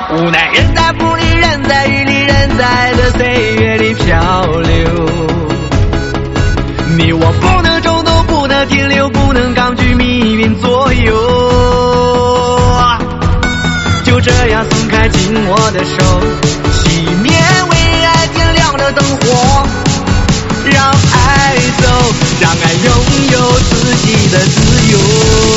无奈人在风里，人在雨里，人在这岁月里漂流。你我不能冲动，不能停留，不能抗拒命运左右。就这样松开紧握的手，熄灭为爱点亮的灯火，让爱走，让爱拥有自己的自由。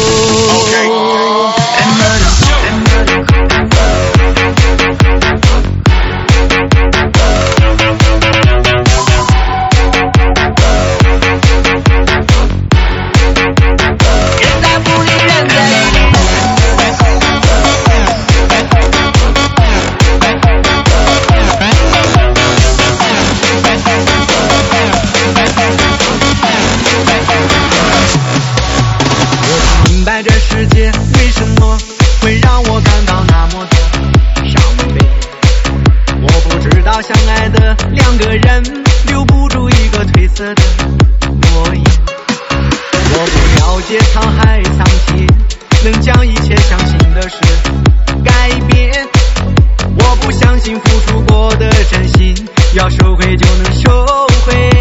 这世界为什么会让我感到那么的伤悲？我不知道相爱的两个人留不住一个褪色的诺言。我不了解沧海桑田能将一切相信的事改变。我不相信付出过的真心要收回就能收回。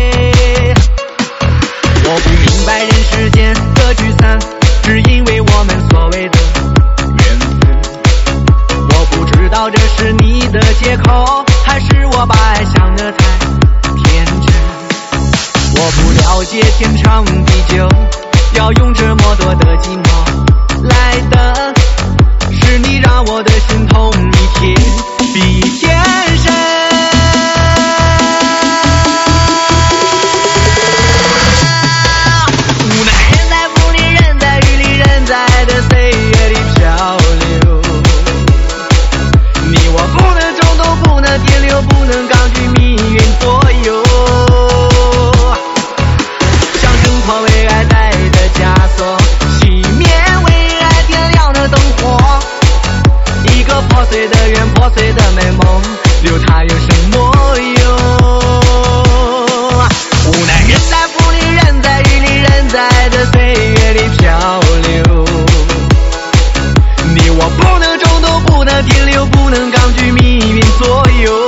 我不明白人世间的聚散只因为我们所谓的缘分。我不知道这是你的借口，还是我把爱想得太天真。我不了解天长地久，要用这么多的寂寞来等。是你让我的心痛一天比一天深。不能抗拒命运左右，像挣脱为爱戴的枷锁，熄灭为爱点亮的灯火。一个破碎的愿，破碎的美梦，留它有什么用？无奈人在风里，人在雨里，人在这岁月里漂流。你我不能冲动，不能停留，不能抗拒命运左右。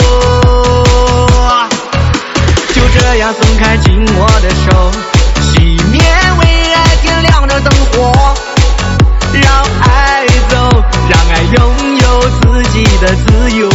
这样松开紧握的手，熄灭为爱点亮的灯火，让爱走，让爱拥有自己的自由。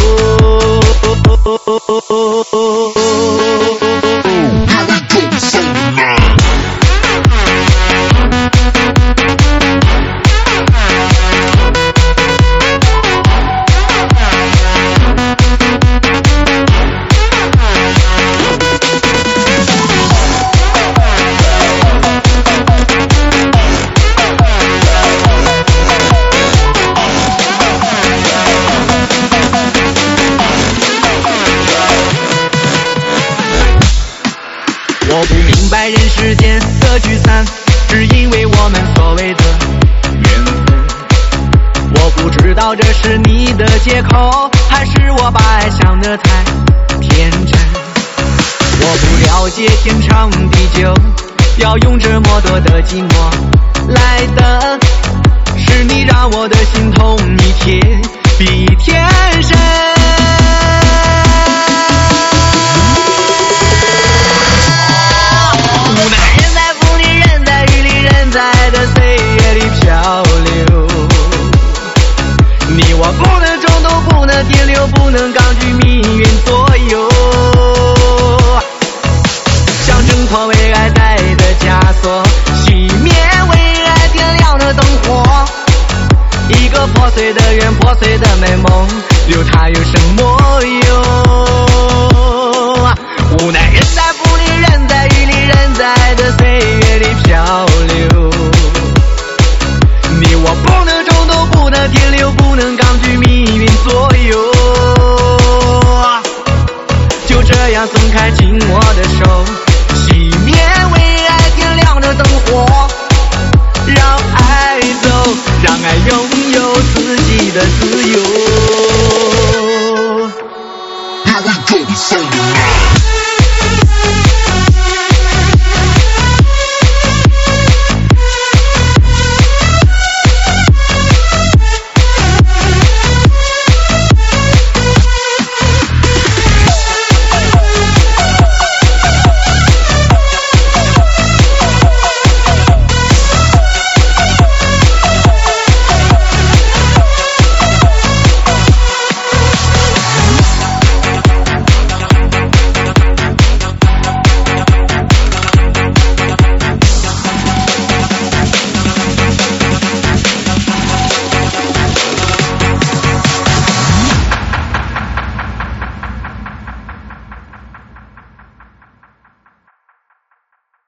我不明白人世间的聚散，只因为我们所谓的缘分。我不知道这是你的借口，还是我把爱想得太天真。我不了解天长地久，要用这么多的寂寞来等。是你让我的心痛一天比一天深。我不能冲动，不能停留，不能抗拒命运左右，像挣脱为爱戴的枷锁，熄灭为爱点亮的灯火。一个破碎的愿，破碎的美梦，留它有什么